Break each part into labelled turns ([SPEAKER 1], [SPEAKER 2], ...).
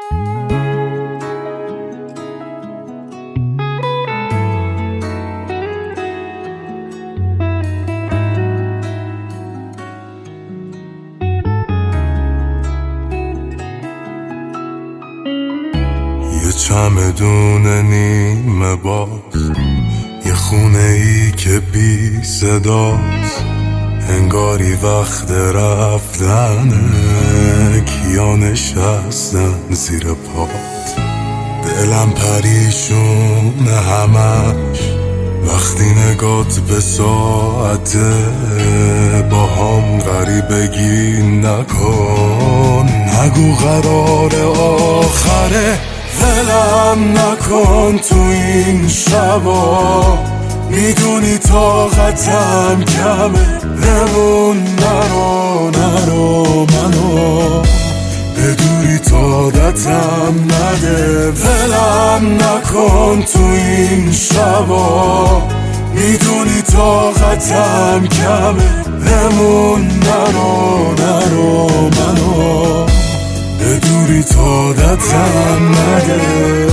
[SPEAKER 1] یه چمدون نیمه باز، یه خونه ای که بی صداست، انگاری وقت رفتنه، کیا نشستن زیر پات. دلم پریشونه همش وقتی نگات به ساعته، با هم غریبگی نکن، نگو قرار آخره، ولم نکن تو این شبا، میدونی طاقتم کمه، بمون نرو منو به دوری طاقتم نده، ولم نکن تو این شبا، میدونی طاقتم کمه، بمون نرو منو به دوری طاقتم نده.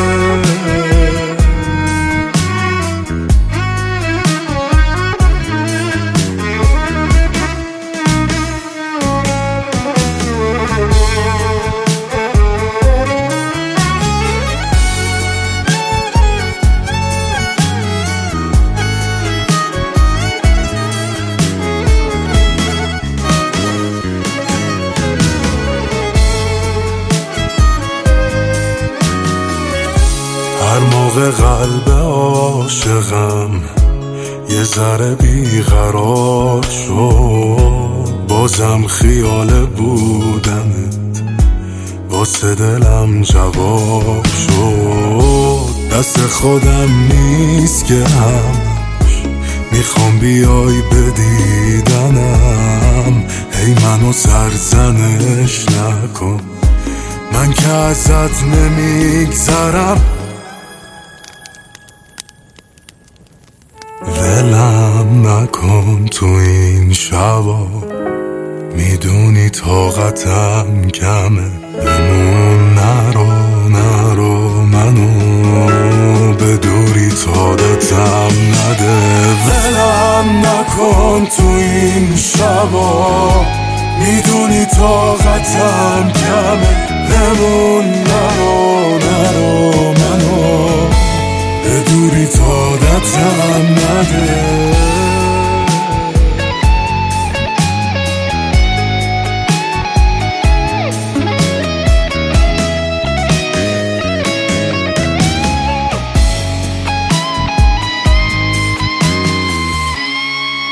[SPEAKER 1] هر موقع قلب عاشقم یه ذره بیقرار شد، بازم خیال بودنت واسه دلم جواب شد. دست خودم نیست که همش میخوام بیای به دیدنم، هی منو سرزنش نکن، من که ازت نمیگذرم، ولم نکن تو این شبا، میدونی طاقتم کمه، بمون نرو منو به دوری طاقتم نده، ولم نکن تو این شبا، میدونی طاقتم کمه، بمون نرو منو به دوری طاقتم نده.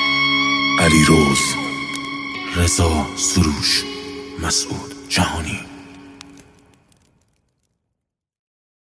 [SPEAKER 2] علیرضا، رضا سروش، مسعود جهانی.